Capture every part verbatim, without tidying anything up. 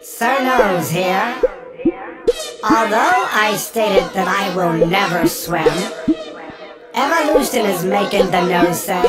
Sir Nose here. Although I stated that I will never swim, evolution is making the nose say,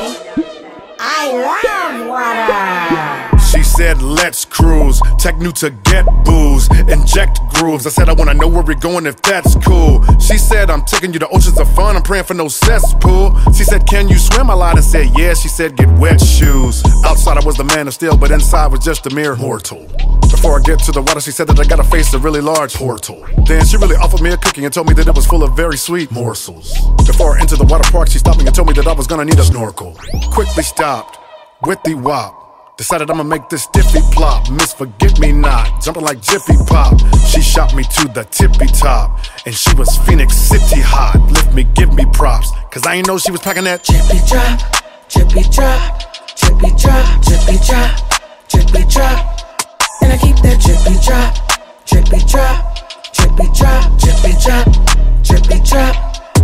I love water. She said, let's cruise, take new to get booze, inject grooves. I said, I wanna know where we're going if that's cool. She said, I'm taking you to oceans of fun, I'm praying for no cesspool. She said, can you swim? I lied and said, yeah. She said, get wet shoes. Outside I was the man of steel, but inside was just a mere mortal. Before I get to the water, she said that I gotta face a really large portal. Then she really offered me a cookie and told me that it was full of very sweet morsels. Before I entered the water park, she stopped me and told me that I was gonna need a snorkel. Quickly stopped, with the wop. Decided I'ma make this stiffy plop. Miss Forget-Me-Not, jumping like Jiffy Pop. She shot me to the tippy top, and she was Phoenix City hot. Lift me, give me props, cause I ain't know she was packing that Jippy drop, jippy drop, jippy drop, jippy drop, jippy drop. And I keep that jippy drop, jippy drop, jippy drop, jippy drop, jippy drop.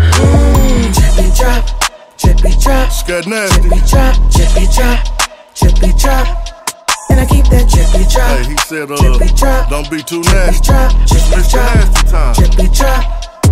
Mmm, jippy drop, jippy drop, Scud nasty. jippy drop, jippy drop, jippy drop. And I keep that jippy drop. Hey, he said, uh, jippy drop, don't be too jippy nasty. drop, jippy Mister drop, Nasty time. jippy drop.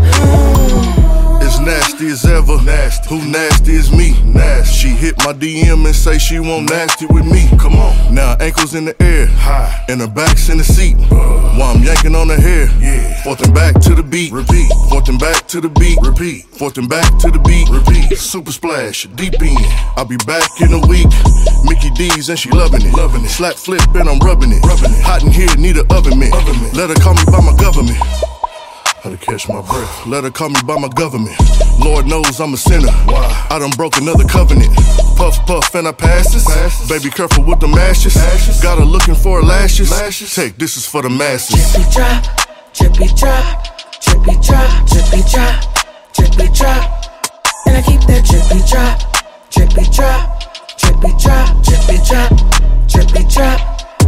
Mmm. As nasty as ever. Nasty. Who nasty is me? Nasty. She hit my D M and say she want nasty with me. Come on. Now ankles in the air, high, and her back's in the seat. Uh. While I'm yanking on her hair, yeah. Forth and back to the beat. Repeat. Forth and back to the beat. Repeat. Forth and back to the beat. Repeat. Super splash, deep in. I'll be back in a week. Mickey D's and she loving it. Loving it. Slap flip and I'm rubbing it. Rubbing it. Hot in here, need an oven mitt. Oven mitt. Let her call me by my government. How to catch my breath. Let her call me by my government. Lord knows I'm a sinner. Why? I done broke another covenant. Puff, puff, and I passes. passes. Baby, careful with the ashes. ashes. Got her looking for her lashes. lashes. Take, this is for the masses. Jippy drop, jippy drop, jippy drop, jippy drop, jippy drop. And I keep that jippy drop, jippy drop, jippy drop, jippy drop, jippy drop.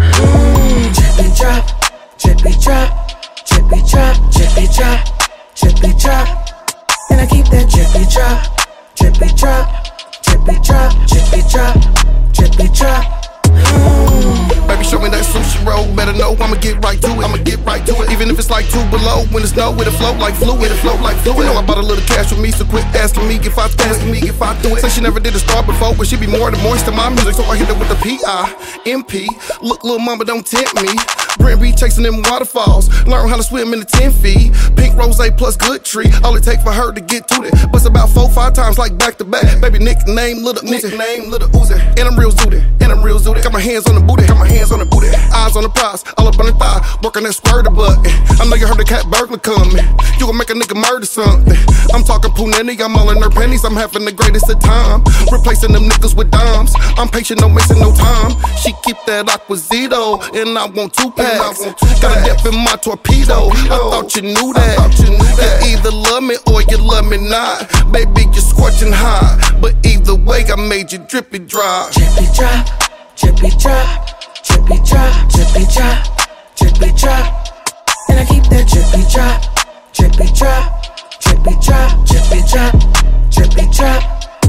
Mmm, jippy drop, jippy drop, jippy drop, jippy drop, jippy drop. And I keep that jippy drop, jippy drop, jippy drop, jippy drop, jippy drop. Mm. Baby, show me that sushi roll. Better know I'ma get right to it. I'ma get right to it. Even if it's like two below. When it's no, it'll flow like fluid. It'll flow like fluid. You know I bought a little cash with me, so quit asking me if I asking me if I do it. Say she never did a star before, but she be more than moist to my music, so I hit her with the P I M P. Look, little mama, don't tempt me. Brent Reed chasing them waterfalls. Learn how to swim in the ten feet. Pink rose plus good tree. All it take for her to get to it. Bust about four, five times like back to back. Baby nickname Little Uzi. Nickname Little Uzi. And I'm real zooted. And I'm real zooted. Got my hands on the booty. Got my hands on the booty. Eyes on the prize. All up on the thigh. Working that squirter button. I know you heard the cat burglar coming. You gon' make a nigga murder something. I'm talking punani. I'm all in her panties. I'm having the greatest of time. Replacing them niggas with dimes. I'm patient, no missing no time. She keep that Aquazito. And I want two packs. Got a dip in my torpedo. I thought you knew that. You either love me or you love me not. Baby, you're scorching hot. But either way, I made you drippy dry. Jippy drop, jippy drop, jippy drop, jippy drop, jippy drop. And I keep that jippy drop, jippy drop, jippy drop, jippy drop, jippy drop.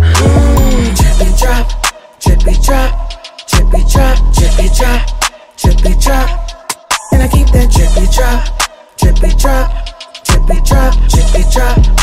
Mmm, jippy drop, jippy drop, jippy drop, jippy drop, jippy drop. And I keep that jippy drop, jippy drop, jippy drop, jippy drop.